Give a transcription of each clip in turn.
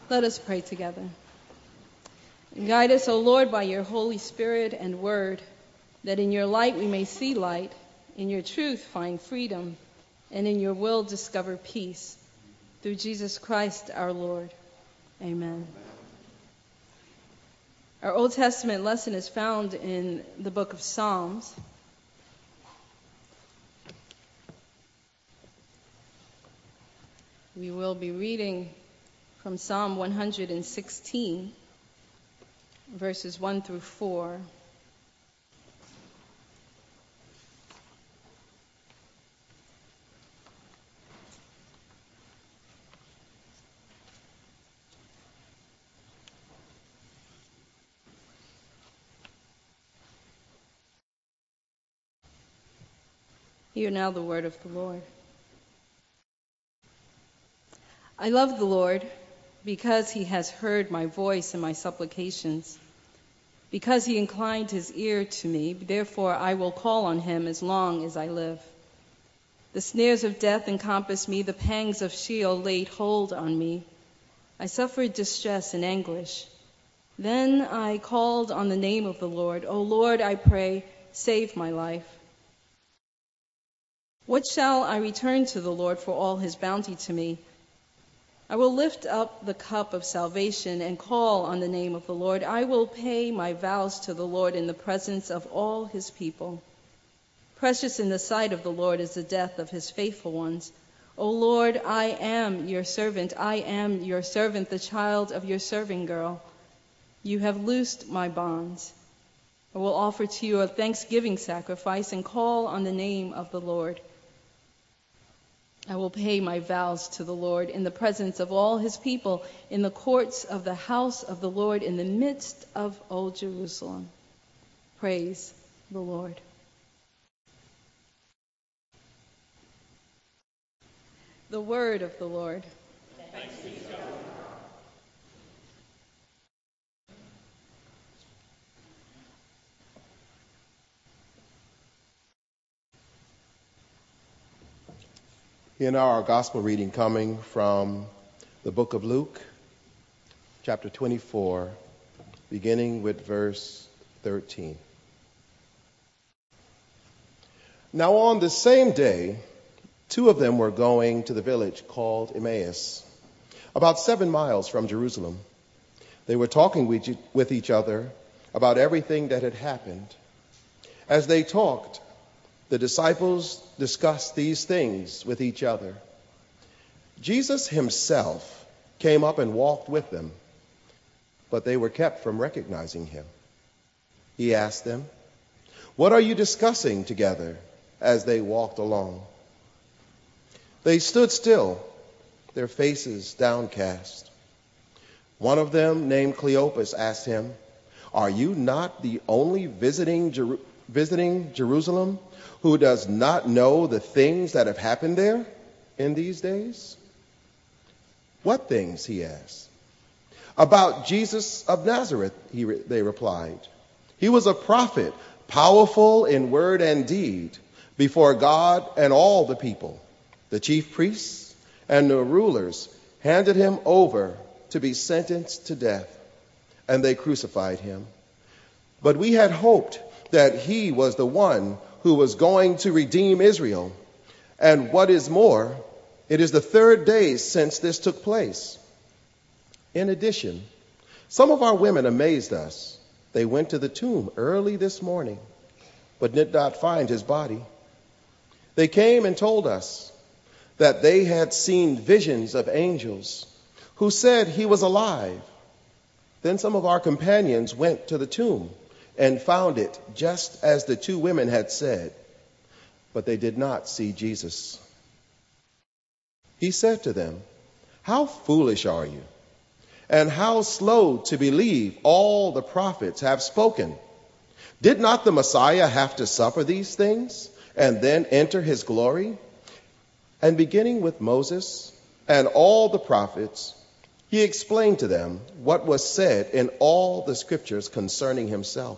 Let us pray together. Guide us, O Lord, by your Holy Spirit and word, that in your light we may see light, in your truth find freedom, and in your will discover peace. Through Jesus Christ our Lord. Amen. Our Old Testament lesson is found in the book of Psalms. We will be reading from Psalm 116, verses 1 through 4. Hear now the word of the Lord. I love the Lord because he has heard my voice and my supplications. Because he inclined his ear to me, therefore I will call on him as long as I live. The snares of death encompassed me, the pangs of Sheol laid hold on me. I suffered distress and anguish. Then I called on the name of the Lord. O Lord, I pray, save my life. What shall I return to the Lord for all his bounty to me? I will lift up the cup of salvation and call on the name of the Lord. I will pay my vows to the Lord in the presence of all his people. Precious in the sight of the Lord is the death of his faithful ones. O Lord, I am your servant. I am your servant, the child of your serving girl. You have loosed my bonds. I will offer to you a thanksgiving sacrifice and call on the name of the Lord. I will pay my vows to the Lord in the presence of all his people, in the courts of the house of the Lord, in the midst of old Jerusalem. Praise the Lord. The word of the Lord. Thanks be to God. In our gospel reading coming from the book of Luke, chapter 24, beginning with verse 13. Now on the same day, two of them were going to the village called Emmaus, about 7 miles from Jerusalem. They were talking with each other about everything that had happened. As they talked, the disciples discussed these things with each other. Jesus himself came up and walked with them, but they were kept from recognizing him. He asked them, "What are you discussing together?" as they walked along. They stood still, their faces downcast. One of them, named Cleopas, asked him, "Are you not the only visiting Jerusalem who does not know the things that have happened there in these days?" "What things?" he asked. "About Jesus of Nazareth," they replied. "He was a prophet, powerful in word and deed before God and all the people. The chief priests and the rulers handed him over to be sentenced to death, and they crucified him. But we had hoped that he was the one who was going to redeem Israel. And what is more, it is the 3rd day since this took place. In addition, some of our women amazed us. They went to the tomb early this morning, but did not find his body. They came and told us that they had seen visions of angels who said he was alive. Then some of our companions went to the tomb and found it just as the 2 women had said, but they did not see Jesus." He said to them, "How foolish are you, and how slow to believe all the prophets have spoken? Did not the Messiah have to suffer these things and then enter his glory?" And beginning with Moses and all the prophets, he explained to them what was said in all the scriptures concerning himself.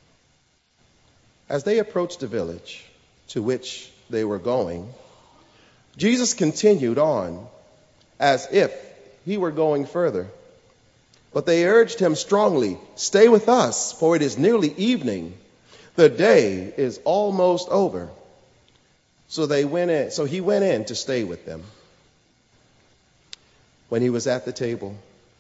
As they approached the village to which they were going, Jesus continued on as if he were going further. But they urged him strongly, "Stay with us, for it is nearly evening. The day is almost over." So he went in to stay with them. When he was at the table,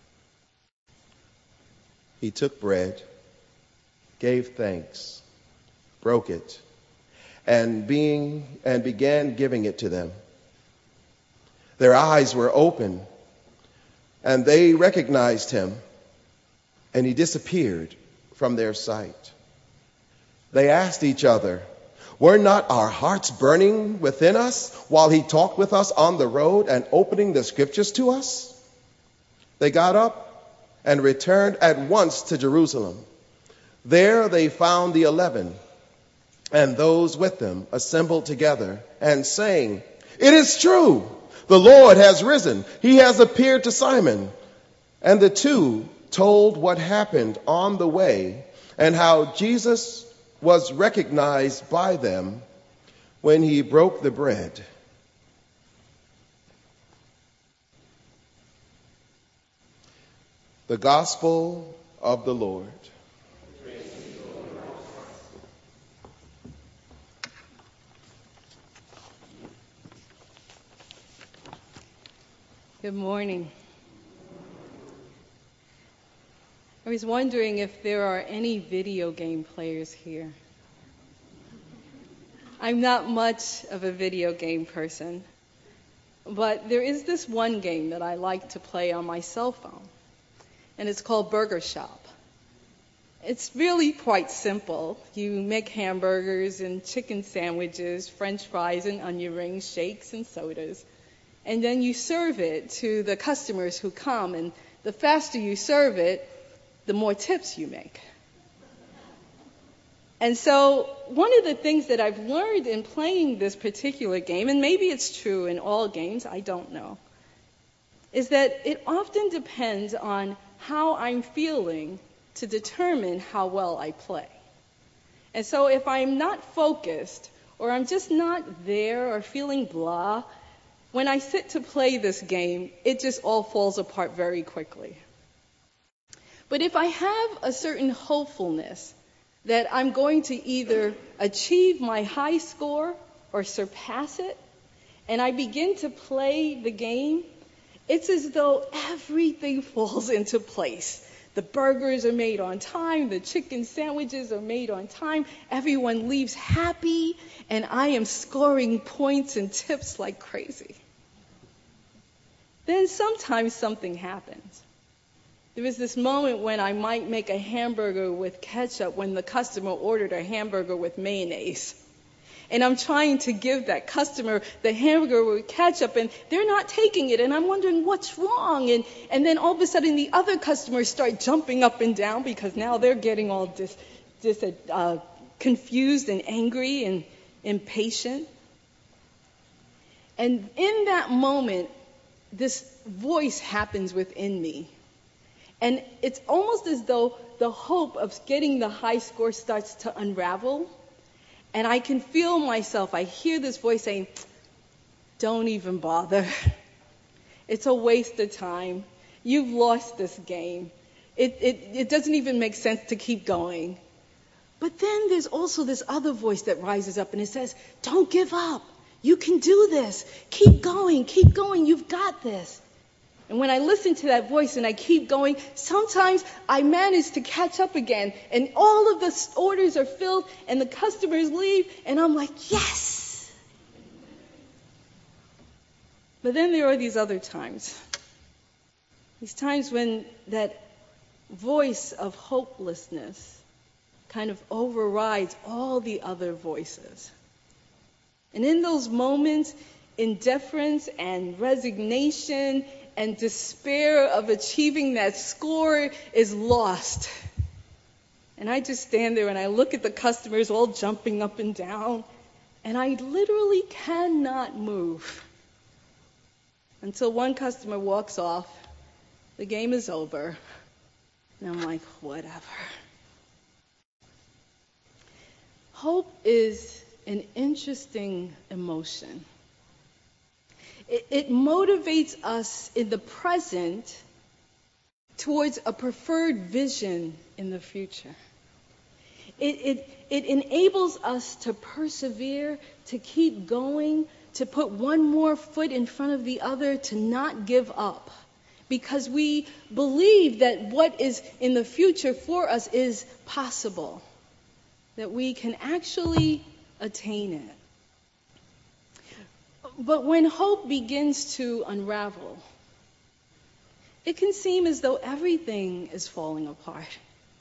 he took bread, gave thanks, broke it, and began giving it to them. Their eyes were open, and they recognized him, and he disappeared from their sight. They asked each other, "Were not our hearts burning within us while he talked with us on the road and opening the scriptures to us?" They got up and returned at once to Jerusalem. There they found the 11 and those with them assembled together and saying, "It is true, the Lord has risen. He has appeared to Simon." And the two told what happened on the way and how Jesus was recognized by them when he broke the bread. The Gospel of the Lord. Good morning. I was wondering if there are any video game players here. I'm not much of a video game person, but there is this one game that I like to play on my cell phone, and it's called Burger Shop. It's really quite simple. You make hamburgers and chicken sandwiches, French fries and onion rings, shakes and sodas, and then you serve it to the customers who come, and the faster you serve it, the more tips you make. And so one of the things that I've learned in playing this particular game, and maybe it's true in all games, I don't know, is that it often depends on how I'm feeling to determine how well I play. And so if I'm not focused, or I'm just not there, or feeling blah, when I sit to play this game, it just all falls apart very quickly. But if I have a certain hopefulness that I'm going to either achieve my high score or surpass it, and I begin to play the game, it's as though everything falls into place. The burgers are made on time, the chicken sandwiches are made on time, everyone leaves happy, and I am scoring points and tips like crazy. Then sometimes something happens. There was this moment when I might make a hamburger with ketchup when the customer ordered a hamburger with mayonnaise. And I'm trying to give that customer the hamburger with ketchup, and they're not taking it, and I'm wondering what's wrong. And then all of a sudden the other customers start jumping up and down because now they're getting all confused and angry and impatient. And in that moment, this voice happens within me. And it's almost as though the hope of getting the high score starts to unravel. And I can feel myself, I hear this voice saying, "Don't even bother. It's a waste of time. You've lost this game. It doesn't even make sense to keep going." But then there's also this other voice that rises up and it says, "Don't give up. You can do this. Keep going, you've got this." And when I listen to that voice and I keep going, sometimes I manage to catch up again, and all of the orders are filled, and the customers leave, and I'm like, yes! But then there are these other times. These times when that voice of hopelessness kind of overrides all the other voices. And in those moments, indifference and resignation and despair of achieving that score is lost. And I just stand there and I look at the customers all jumping up and down, and I literally cannot move until one customer walks off, the game is over, and I'm like, whatever. Hope is an interesting emotion. It motivates us in the present towards a preferred vision in the future. It enables us to persevere, to keep going, to put one more foot in front of the other, to not give up. Because we believe that what is in the future for us is possible, that we can actually attain it. But when hope begins to unravel, it can seem as though everything is falling apart.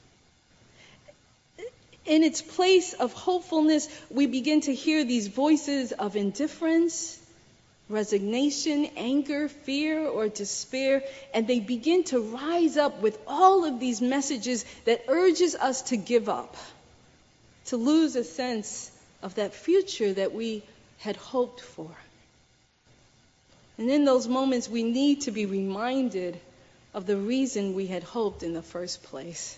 In its place of hopefulness, we begin to hear these voices of indifference, resignation, anger, fear, or despair, and they begin to rise up with all of these messages that urges us to give up, to lose a sense of that future that we had hoped for. And in those moments, we need to be reminded of the reason we had hoped in the first place.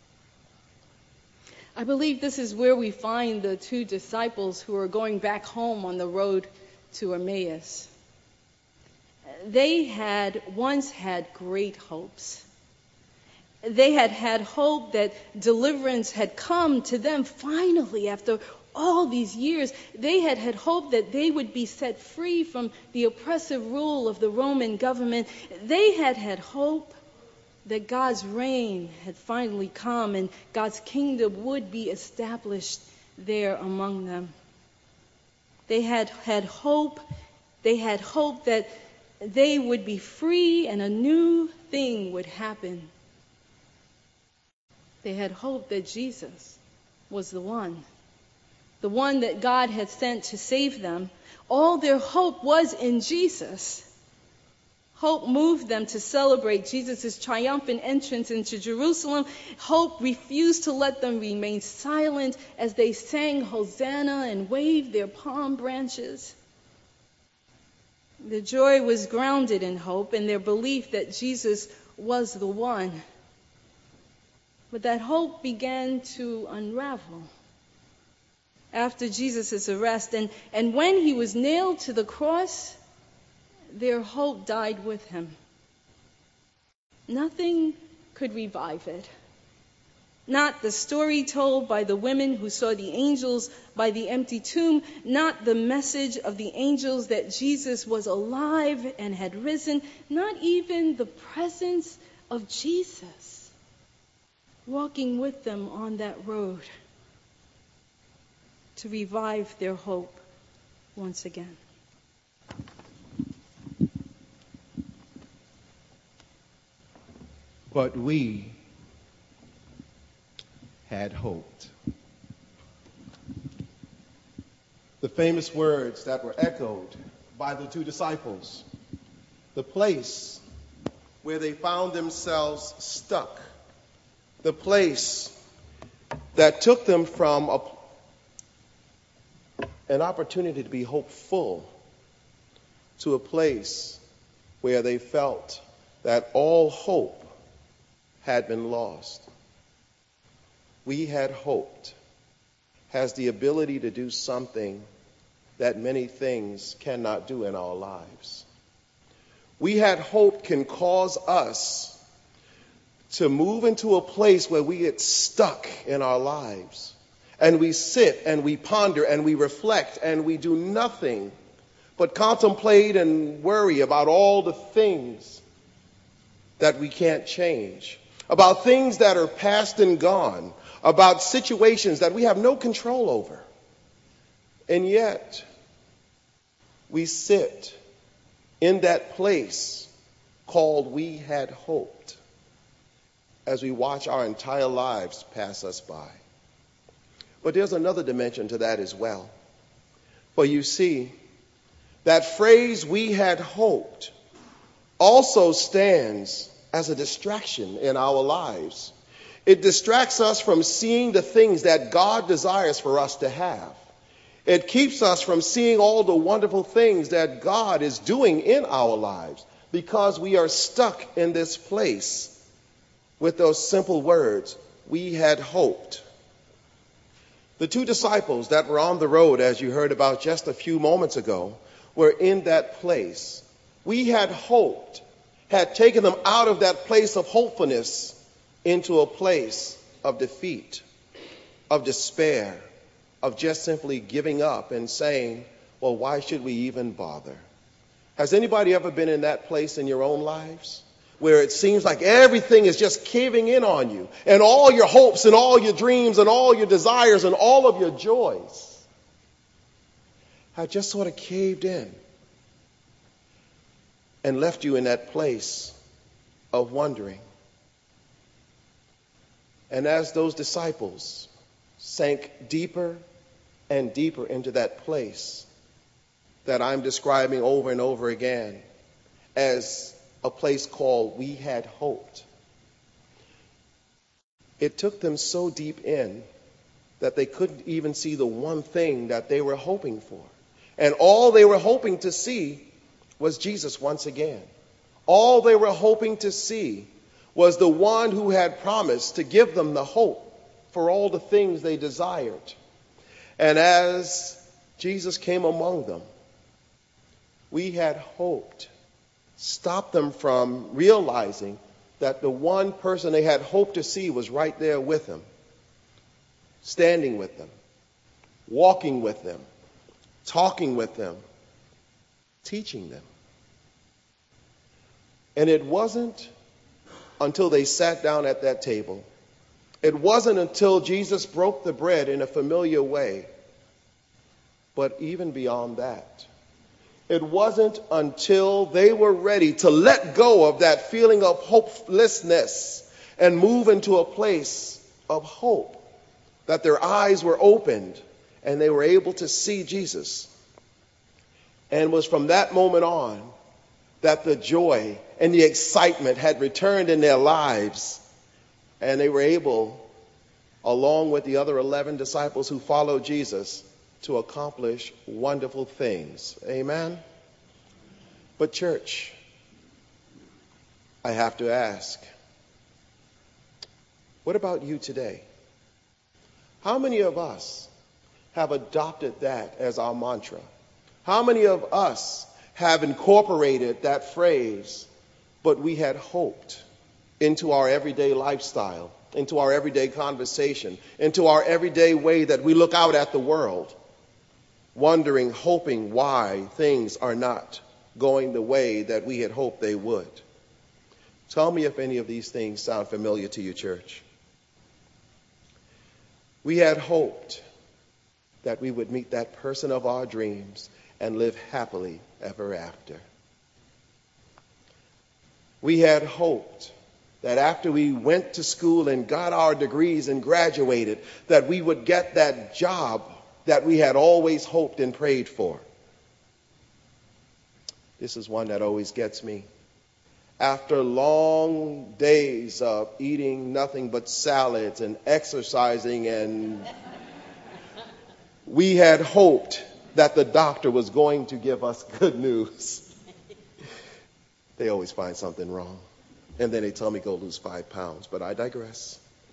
I believe this is where we find the two disciples who are going back home on the road to Emmaus. They had once had great hopes. They had had hope that deliverance had come to them finally after all these years. They had had hope that they would be set free from the oppressive rule of the Roman government. They had had hope that God's reign had finally come and God's kingdom would be established there among them. They had had hope. They had hope that they would be free and a new thing would happen. They had hope that Jesus was the one that God had sent to save them. All their hope was in Jesus. Hope moved them to celebrate Jesus' triumphant entrance into Jerusalem. Hope refused to let them remain silent as they sang Hosanna and waved their palm branches. Their joy was grounded in hope and their belief that Jesus was the one. But that hope began to unravel after Jesus' arrest. And when he was nailed to the cross, their hope died with him. Nothing could revive it. Not the story told by the women who saw the angels by the empty tomb, not the message of the angels that Jesus was alive and had risen, not even the presence of Jesus walking with them on that road to revive their hope once again. But we had hoped. The famous words that were echoed by the two disciples, the place where they found themselves stuck, the place that took them from an opportunity to be hopeful to a place where they felt that all hope had been lost. We had hoped has the ability to do something that many things cannot do in our lives. We had hoped can cause us to move into a place where we get stuck in our lives and we sit and we ponder and we reflect and we do nothing but contemplate and worry about all the things that we can't change, about things that are past and gone, about situations that we have no control over. And yet, we sit in that place called we had hoped as we watch our entire lives pass us by. But there's another dimension to that as well. For you see, that phrase we had hoped also stands as a distraction in our lives. It distracts us from seeing the things that God desires for us to have. It keeps us from seeing all the wonderful things that God is doing in our lives because we are stuck in this place with those simple words, we had hoped. The two disciples that were on the road, as you heard about just a few moments ago, were in that place. We had hoped had taken them out of that place of hopefulness into a place of defeat, of despair, of just simply giving up and saying, well, why should we even bother? Has anybody ever been in that place in your own lives where it seems like everything is just caving in on you, and all your hopes and all your dreams and all your desires and all of your joys have just sort of caved in and left you in that place of wondering? And as those disciples sank deeper and deeper into that place that I'm describing over and over again as a place called we had hoped, it took them so deep in that they couldn't even see the one thing that they were hoping for. And all they were hoping to see was Jesus once again. All they were hoping to see was the one who had promised to give them the hope for all the things they desired. And as Jesus came among them, we had hoped, stopped them from realizing that the one person they had hoped to see was right there with them, standing with them, walking with them, talking with them, teaching them. And it wasn't until they sat down at that table, it wasn't until Jesus broke the bread in a familiar way, but even beyond that, it wasn't until they were ready to let go of that feeling of hopelessness and move into a place of hope that their eyes were opened and they were able to see Jesus. And it was from that moment on that the joy and the excitement had returned in their lives, and they were able, along with the other 11 disciples who followed Jesus, to accomplish wonderful things. Amen? But church, I have to ask, what about you today? How many of us have adopted that as our mantra? How many of us have incorporated that phrase, but we had hoped, into our everyday lifestyle, into our everyday conversation, into our everyday way that we look out at the world, wondering, hoping why things are not going the way that we had hoped they would? Tell me if any of these things sound familiar to you, church. We had hoped that we would meet that person of our dreams and live happily ever after. We had hoped that after we went to school and got our degrees and graduated, that we would get that job that we had always hoped and prayed for. This is one that always gets me. After long days of eating nothing but salads and exercising, and we had hoped that the doctor was going to give us good news. They always find something wrong. And then they tell me go lose 5 pounds. But I digress.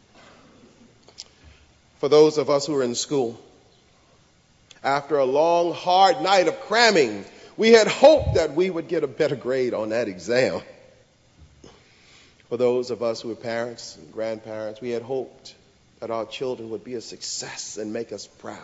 For those of us who are in school, after a long, hard night of cramming, we had hoped that we would get a better grade on that exam. For those of us who are parents and grandparents, we had hoped that our children would be a success and make us proud.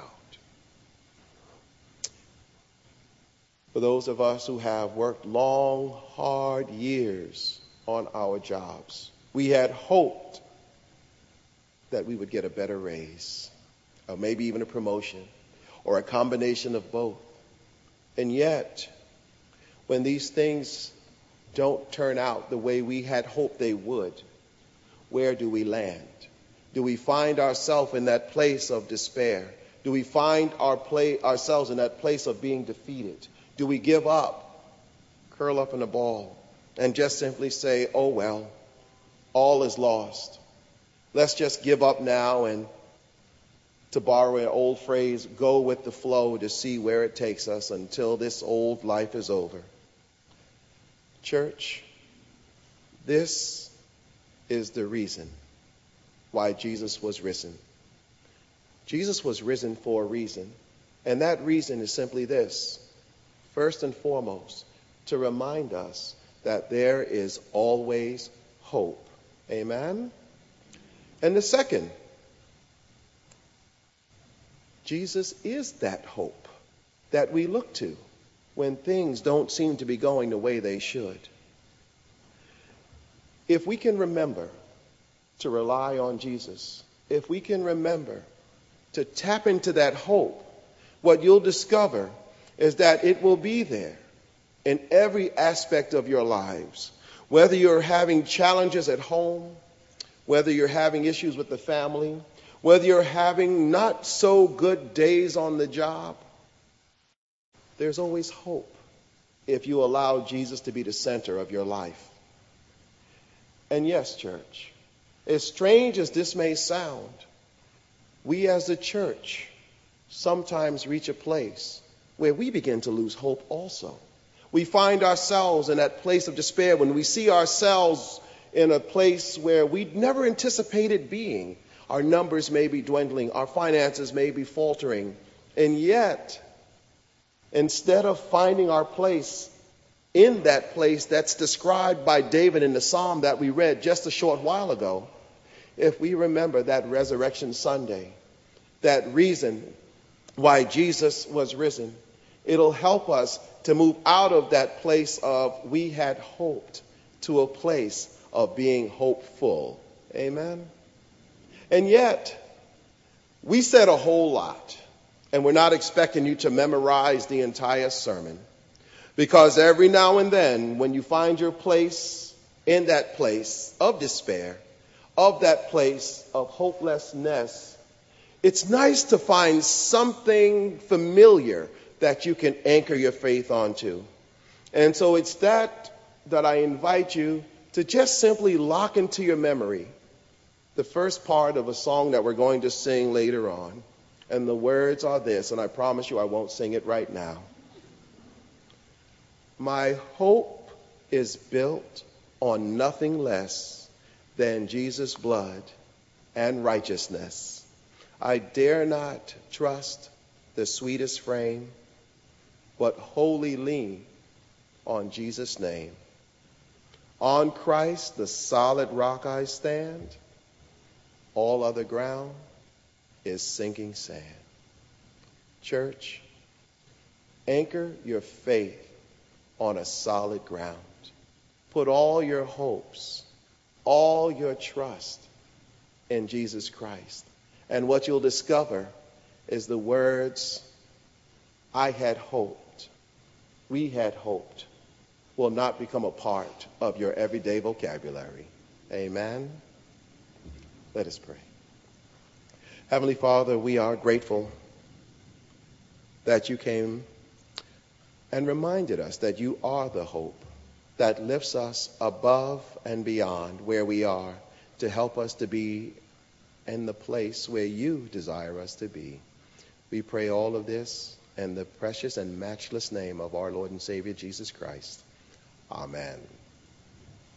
For those of us who have worked long, hard years on our jobs, we had hoped that we would get a better raise, or maybe even a promotion, or a combination of both. And yet, when these things don't turn out the way we had hoped they would, where do we land? Do we find ourselves in that place of despair? Do we find ourselves in that place of being defeated? Do we give up, curl up in a ball, and just simply say, oh well, all is lost. Let's just give up now and, to borrow an old phrase, go with the flow to see where it takes us until this old life is over. Church, this is the reason why Jesus was risen. Jesus was risen for a reason, and that reason is simply this. First and foremost, to remind us that there is always hope. Amen? And the second, Jesus is that hope that we look to when things don't seem to be going the way they should. If we can remember to rely on Jesus, if we can remember to tap into that hope, what you'll discover is that it will be there in every aspect of your lives. Whether you're having challenges at home, whether you're having issues with the family, whether you're having not so good days on the job, there's always hope if you allow Jesus to be the center of your life. And yes, church, as strange as this may sound, we as a church sometimes reach a place where we begin to lose hope also. We find ourselves in that place of despair when we see ourselves in a place where we never anticipated being. Our numbers may be dwindling, our finances may be faltering, and yet, instead of finding our place in that place that's described by David in the psalm that we read just a short while ago, if we remember that Resurrection Sunday, that reason why Jesus was risen, it'll help us to move out of that place of we had hoped to a place of being hopeful. Amen? And yet, we said a whole lot, and we're not expecting you to memorize the entire sermon, because every now and then, when you find your place in that place of despair, of that place of hopelessness, it's nice to find something familiar that you can anchor your faith onto. And so it's that I invite you to just simply lock into your memory the first part of a song that we're going to sing later on. And the words are this, and I promise you I won't sing it right now. My hope is built on nothing less than Jesus' blood and righteousness. I dare not trust the sweetest frame, but wholly lean on Jesus' name. On Christ, the solid rock I stand. All other ground is sinking sand. Church, anchor your faith on a solid ground. Put all your hopes, all your trust in Jesus Christ. And what you'll discover is the words, I had hoped, we had hoped, will not become a part of your everyday vocabulary. Amen? Let us pray. Heavenly Father, we are grateful that you came and reminded us that you are the hope that lifts us above and beyond where we are to help us to be in the place where you desire us to be. We pray all of this in the precious and matchless name of our Lord and Savior Jesus Christ. Amen.